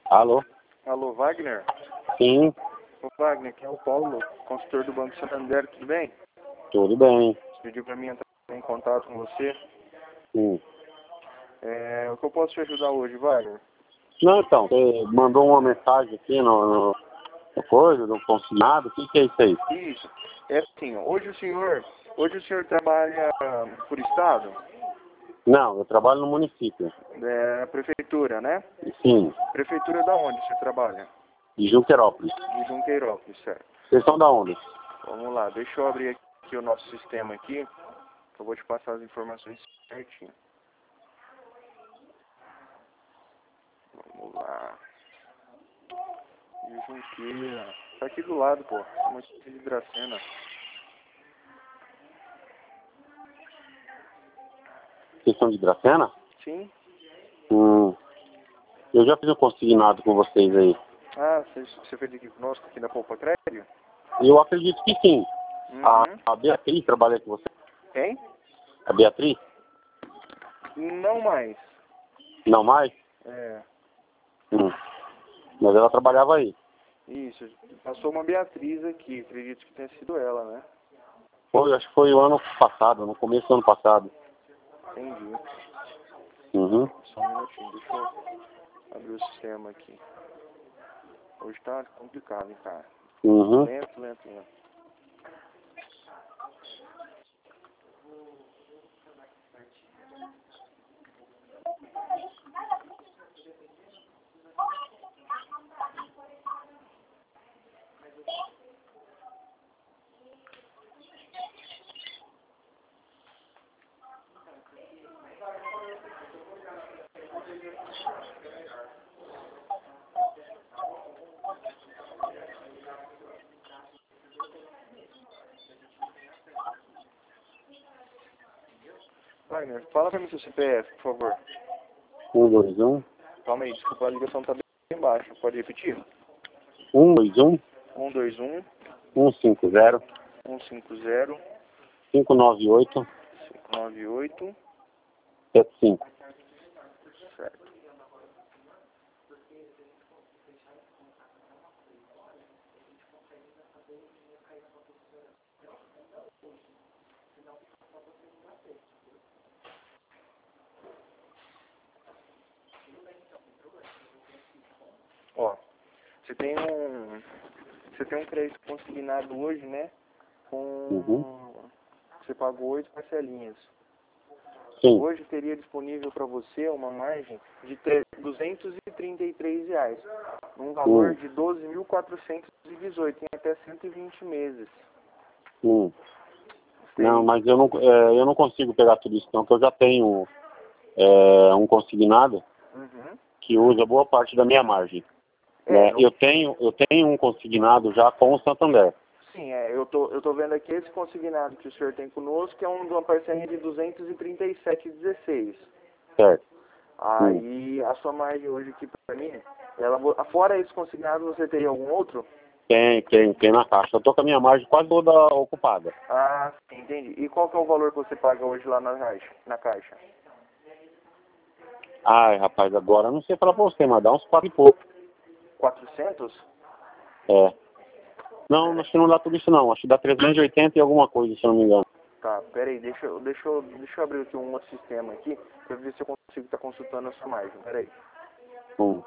Alô? Alô, Wagner? Sim, Ô, Wagner, aqui é o Paulo, consultor do Banco Santander, tudo bem? tudo bem. Você pediu para mim entrar em contato com você. Sim. O que eu posso te ajudar hoje, Wagner? Não, então, você mandou uma mensagem aqui no coisa, no consignado, o que é isso aí? Isso. É assim, hoje o senhor trabalha por estado? Não, eu trabalho no município. Na prefeitura, né? Sim, Prefeitura da onde você trabalha? de Junquerópolis. De Junqueirópolis, certo. Vocês são da onde? Vamos lá, deixa eu abrir aqui o nosso sistema aqui, que eu vou te passar as informações certinho. Vamos lá. De Junqueira. Tá aqui do lado, pô. Estamos aqui de Dracena. Vocês são de Dracena? Sim? Eu já fiz um consignado com vocês aí. Ah, você fez aqui conosco, aqui na Poupa Crédito? Eu acredito que sim. Uhum. A Beatriz trabalha com você? Quem? A Beatriz? Não mais. Não mais? É. Mas ela trabalhava aí. Isso. Passou uma Beatriz aqui. Acredito que tenha sido ela, né? Foi, acho que foi o ano passado, no começo do ano passado. Entendi. Uhum. Só um minutinho. Deixa eu abrir o sistema aqui. Hoje tá complicado, hein, cara? Uhum. Lento, lento, lento. Wagner, fala pra mim seu CPF, por favor. 121 Calma aí, desculpa, a ligação tá bem baixa. Pode repetir? 121 121 150 150 598 598. 75. Certo. Ó, você tem um crédito consignado hoje, né? Uhum. Você pagou 8 parcelinhas. Sim, Hoje teria disponível para você uma margem de R$ 233, num valor de 12.418, em até 120 meses. Não, mas eu não consigo pegar tudo isso não, porque eu já tenho um consignado Uhum. que usa boa parte da minha margem. Né? Eu tenho um consignado já com o Santander. Sim, eu tô vendo aqui esse consignado que o senhor tem conosco, que é de uma parcelinha de 237,16. Certo. Aí a sua margem hoje aqui para mim, fora esse consignado, você teria algum outro? Tem na caixa. Eu tô com a minha margem quase toda ocupada. Ah, sim, entendi. E qual que é o valor que você paga hoje lá na caixa? Ai, rapaz, agora eu não sei falar pra você, mas dá uns 4 e pouco. 400? É. Não, acho que não dá tudo isso não. Acho que dá 380 e alguma coisa, se eu não me engano. Tá, peraí, deixa eu abrir aqui um outro sistema aqui, pra ver se eu consigo estar consultando a sua margem, peraí. Hum.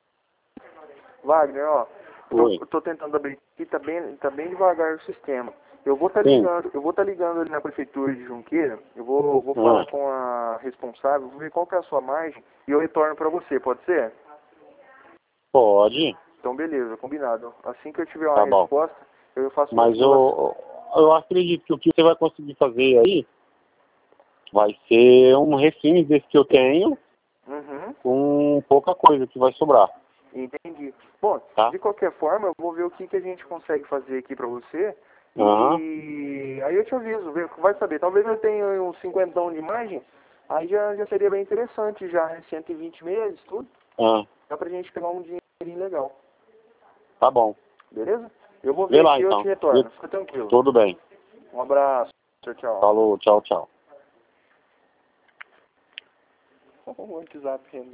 Wagner, ó, Oi. tô tentando abrir aqui, tá bem devagar o sistema. Eu vou estar Sim. ligando ali na prefeitura de Junqueira, eu vou falar com a responsável, vou ver qual que é a sua margem e eu retorno para você, pode ser? Pode. Então beleza, combinado. Assim que eu tiver uma Tá bom. resposta, eu faço Mas eu acredito que o que você vai conseguir fazer aí vai ser um refins desse que eu tenho Uhum, com pouca coisa que vai sobrar. entendi. Bom, Tá? de qualquer forma, eu vou ver o que, que a gente consegue fazer aqui para você Aham. e aí eu te aviso, vai saber. Talvez eu tenha uns 50 de margem, aí já seria bem interessante já, né? 120 meses, tudo. Ah, Dá pra gente pegar um dinheirinho legal. tá bom. Beleza? Eu vou Vê ver lá aqui e eu te então. retorno. Fica tranquilo. Tudo bem. Um abraço. Tchau, tchau. Falou, tchau, tchau. O WhatsApp